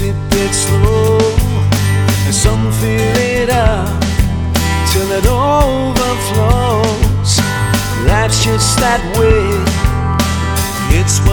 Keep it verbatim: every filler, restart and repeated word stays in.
sip it slow, and some fill it up till it overflows. Life's just that way, it's what